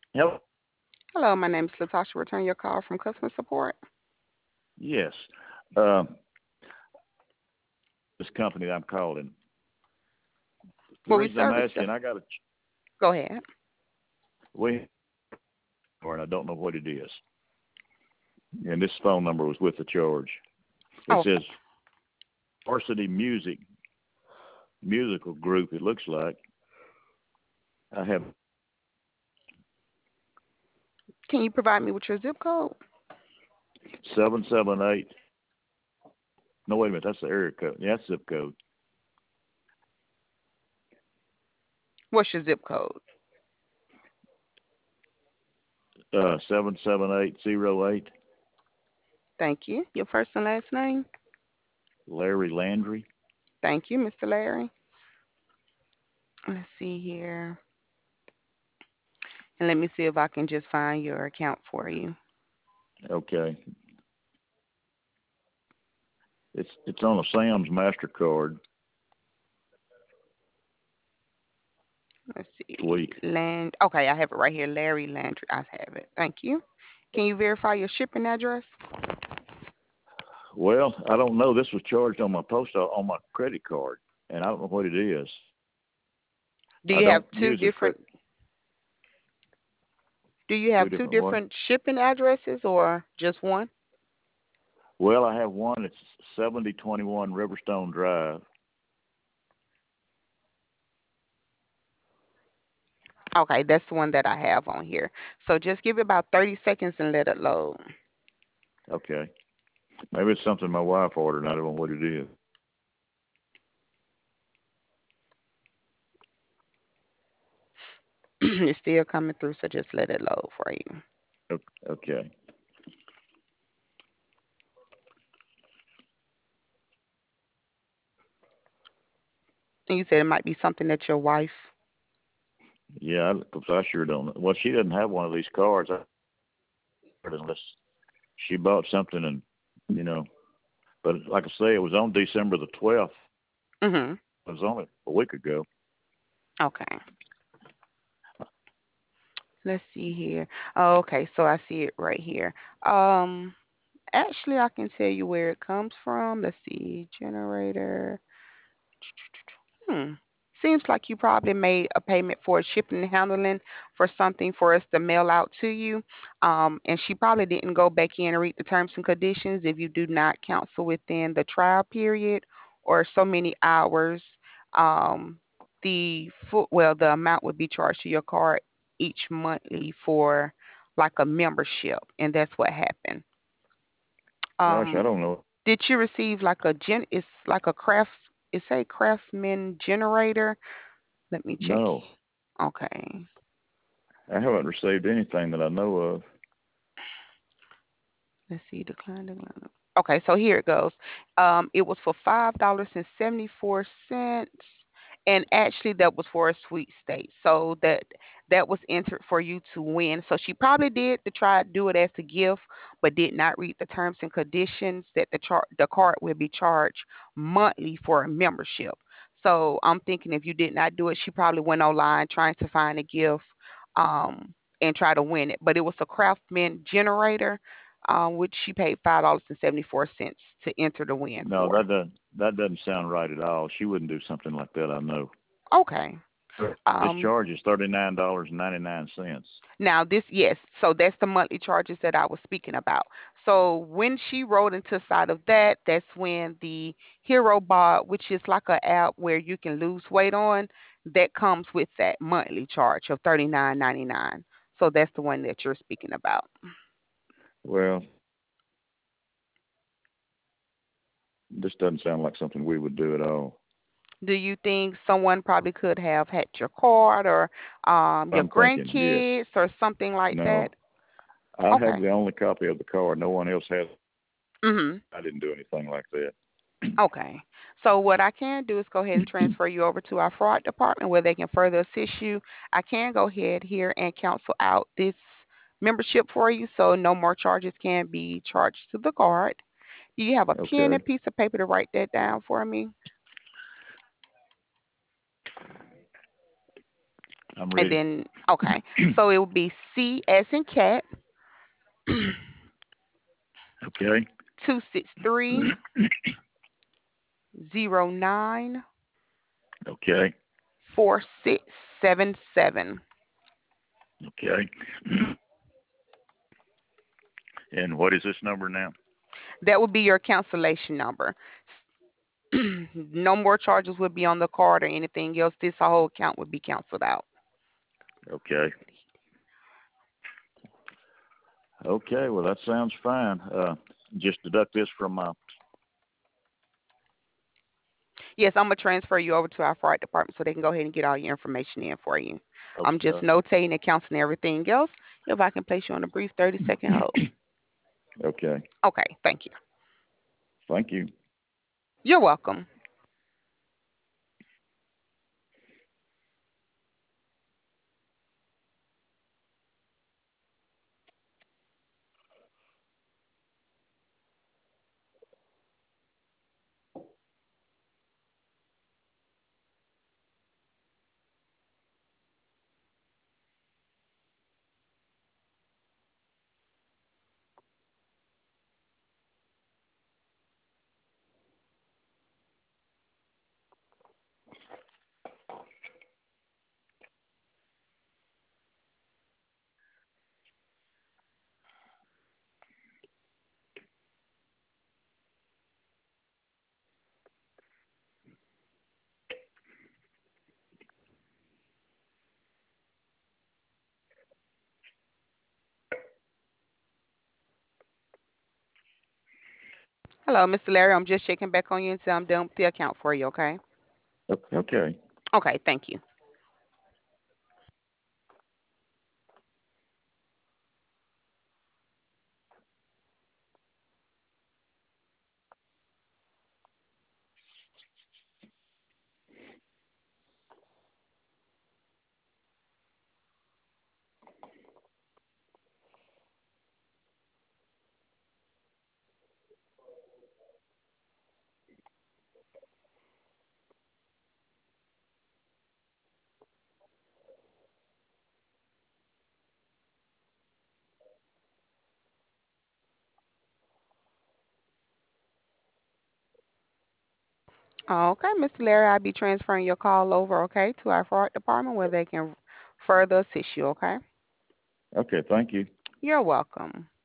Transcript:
Hello. Hello, my name is Latasha. Return your call from customer support. Yes. Uh, this company that I'm calling. The Well, we reason I'm service the. asking, I got a Go ahead. we and I don't know what it is. And this phone number was with the charge. It Okay. says Varsity Musical Group. It looks like I have Can you provide me with your zip code? 778. No, wait a minute. That's the area code. Yeah, that's zip code. What's your zip code? 77808. Thank you. Your first and last name? Larry Landry. Thank you, Mr. Larry. Let's see here. And let me see if I can just find your account for you. Okay. It's on a Sam's Mastercard Let's see. week. Okay, I have it right here. Larry Landry. I have it. Thank you. Can you verify your shipping address? Well, I don't know. This was charged on my on my credit card, and I don't know what it is. Do I you have don't two use a different do you two have two different what? different shipping addresses or just one? Well, I have one. It's 7021 Riverstone Drive. Okay, that's the one that I have on here. So just give it about 30 seconds and let it load. Okay. Maybe it's something my wife ordered, and I don't know what it is. It's still coming through, so just let it load for you. Okay. And you said it might be something that your wife. Yeah, because I sure don't know. Well, she doesn't have one of these cards unless she bought something, and you know. But like I say, it was on December the 12th. Mhm. It was only a week ago. Okay. Let's see here. Oh, okay, so I see it right here. Um, Actually, I can tell you where it comes from. Let's see, generator. Hmm. Seems like you probably made a payment for shipping and handling for something for us to mail out to you. And she probably didn't go back in and read the terms and conditions if you do not cancel within the trial period or so many hours. Um, the amount would be charged to your card each monthly for like a membership, and that's what happened. Gosh, I Um, don't know. did you receive like it's like a it's a craftsman generator? Let me check. No, Okay. I haven't received anything that I know of. Let's see, decline. Okay, so here it goes. It was for $5.74, and actually that was for a sweet state. So that was entered for you to win. So she probably did to try to do it as a gift, but did not read the terms and conditions that the card will be charged monthly for a membership. So I'm thinking if you did not do it, she probably went online trying to find a gift, um, and try to win it. But it was a Craftsman generator, which she paid $5.74 to enter the win No, for. that doesn't sound right at all. She wouldn't do something like that. I know. Okay. This Um, charge is $39.99. Now this, yes, so that's the monthly charges that I was speaking about. So when she wrote into side of that, that's when the Hero Bot, which is like an app where you can lose weight on, that comes with that monthly charge of $39.99. So that's the one that you're speaking about. Well, this doesn't sound like something we would do at all. Do you think someone probably could have had your card or your I'm thinking yes. grandkids or something like that? No, I have Okay. the only copy of the card. No one else has. Mhm. I didn't do anything like that. Okay. So what I can do is go ahead and transfer you over to our fraud department where they can further assist you. I can go ahead here and cancel out this membership for you so no more charges can be charged to the card. Do you have a pen Okay. and piece of paper to write that down for me? I'm And ready. then, okay. So it will be C as in cat, Okay. 263094677. Okay. Okay. And what is this number now? That would be your cancellation number. No more charges would be on the card or anything else. This whole account would be canceled out. Okay. Okay. Well, that sounds fine. Just deduct this from my. Yes, I'm gonna transfer you over to our fraud department so they can go ahead and get all your information in for you. I'm just Okay. notating and counseling everything else. If I can place you on a brief 30-second hold. Okay. Okay, thank you. Thank you. You're welcome. Hello, Mr. Larry. I'm just checking back on you until I'm done with the account for you, okay? Okay. Okay, thank you. Okay, Mr. Larry, I'll be transferring your call over, okay, to our fraud department where they can further assist you, okay? Okay. Thank you. You're welcome.